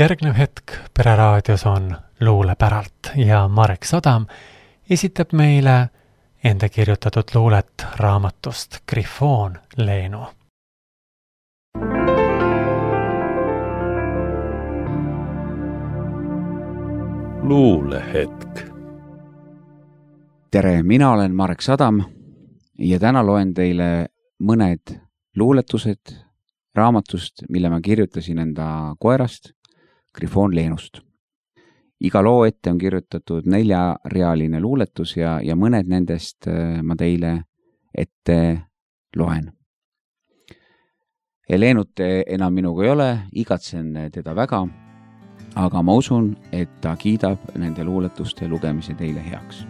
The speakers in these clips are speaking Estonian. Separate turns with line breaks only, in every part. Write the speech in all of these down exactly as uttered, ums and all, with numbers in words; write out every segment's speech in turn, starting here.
Järgnev hetk Pereraadios on luulepäralt ja Marek Sadam esitab meile enda kirjutatud luulet raamatust Grifoon Leenu.
Luulehetk.
Tere, mina olen Marek Sadam ja täna loen teile mõned luuletused raamatust, mille ma kirjutasin enda koerast Grifoon Leenust. Iga loo ette on kirjutatud neljarealine luuletus ja, ja mõned nendest ma teile ette loen. Leenut enam minuga ei ole, igatsen teda väga, aga ma usun, et ta kiidab nende luuletuste lugemise teile heaks.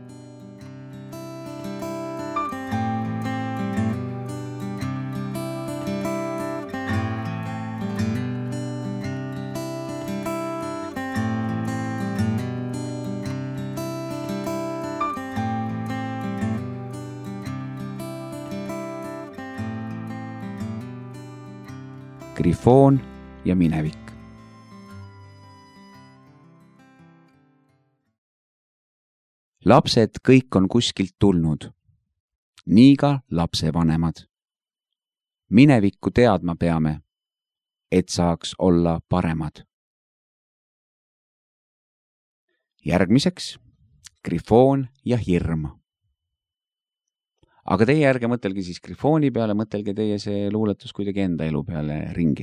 Grifoon ja minevik. Lapsed kõik on kuskilt tulnud, nii ka lapsevanemad. Minevikku teadma peame, et saaks olla paremad. Järgmiseks Grifoon ja hirm. Aga teie ärge mõtelge siis Grifooni peale, mõtelge teie see luuletus kuidagi enda elu peale ringi.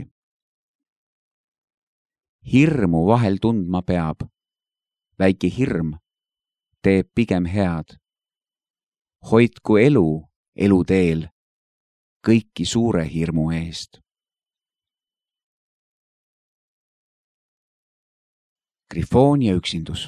Hirmu vahel tundma peab. Väike hirm teeb pigem head. Hoidku elu, elu teel, kõiki suure hirmu eest. Grifoon ja üksindus.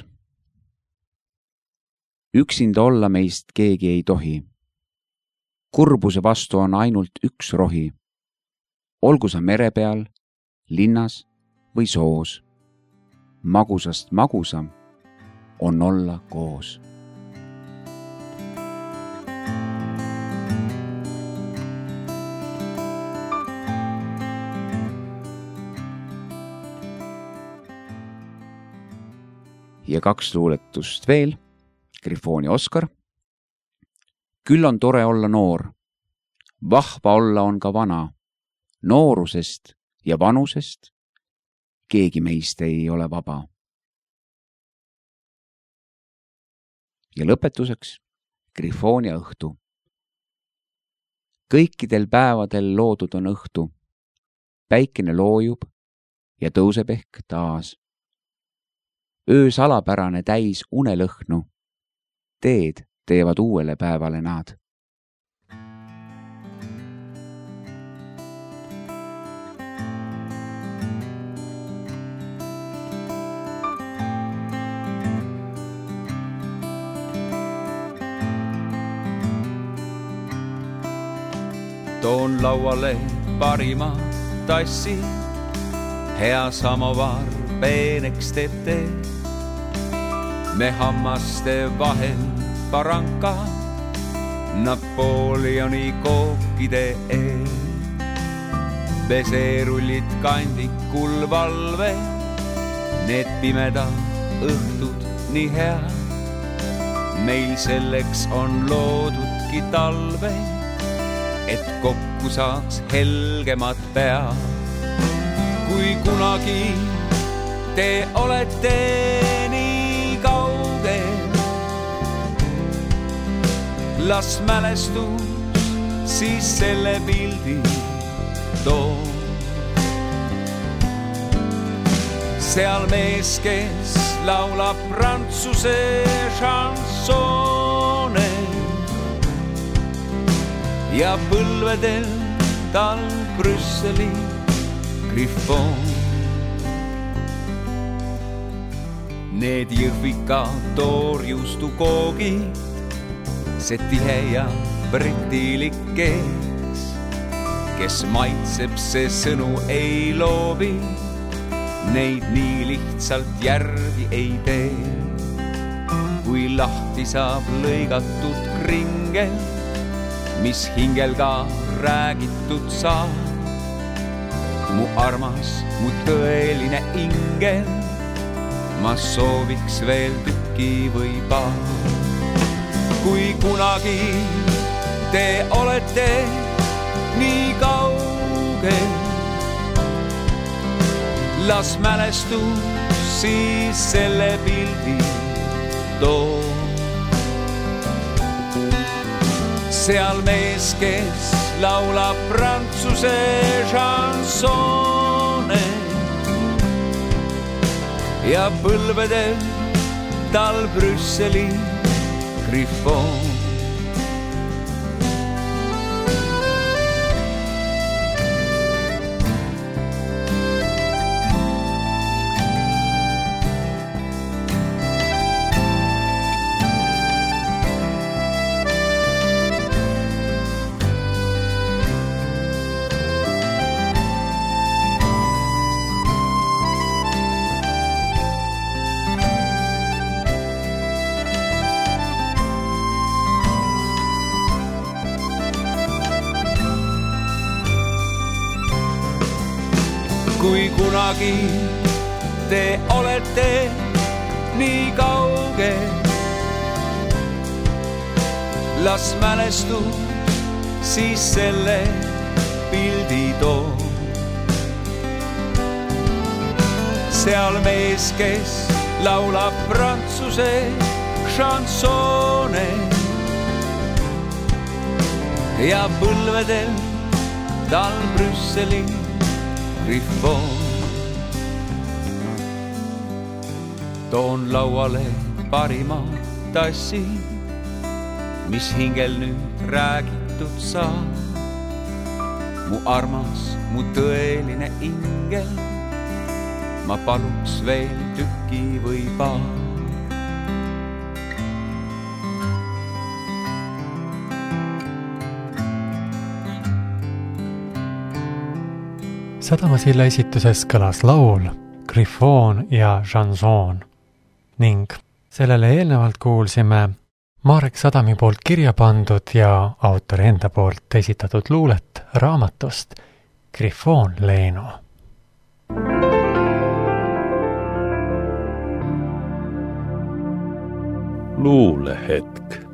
Üksinda olla meist keegi ei tohi. Kurbuse vastu on ainult üks rohi. Olgu sa mere peal, linnas või soos. Magusast magusam on olla koos. Ja kaks luuletust veel. Grifoon ja Oskar. Küll on tore olla noor. Vahva olla on ka vana. Noorusest ja vanusest keegi meist ei ole vaba. Ja lõpetuseks Grifoon ja õhtu. Kõikidel päevadel loodud on õhtu. Päikene loojub ja tõuseb ehk taas. Öö salapärane täis unelõhnu. Teed teevad uuele päevale nad.
Toon lauale parima tassi, hea samovar peeneks teeb tee. Me hammaste vahel paranka, Napoleoni kookide eel. Veserullid kandikul valve, need pimeda õhtud nii hea. Meil selleks on loodudki talve, et kokku saaks helgemad pea. Kui kunagi te olete nii kaugel, las mälestus siis selle pildi too. Seal mees, kes laulab prantsuse šansoone ja põlvedel tal Brüsseli Grifoon. Need Jõhvika toorjuustu koogid, see tihe ja britilik kees, kes maitseb, see sõnu ei loobi, neid nii lihtsalt järgi ei tee. Kui lahti saab lõigatud kringel, mis hingel ka räägitud saab, mu armas, mu tõeline ing ingel, ma sooviks veel tüki või paar. Kui kunagi te olete nii kaugel, las mälestus siis selle pildi too. Seal mees, kes laulab prantsuse chansone ja põlvedel tal Brüsseli Griffon. Kui kunagi te olete nii kaugel, las mälestus siis selle pildi too. Seal mees, kes laulab prantsuse chansone ja põlvedel tal Brüsseli Griffon. Toon lauale parima tassi, mis hingel nüüd räägitud saab. Mu armas, mu tõeline ingel, ma paluks veel tüki või paar.
Sadamasilla esituses kõlas laul Griffon ja Chanson ning sellele eelnevalt kuulsime Marek Sadami poolt kirja pandud ja autori enda poolt esitatud luulet raamatust Griffon Leeno.
Luulehetk.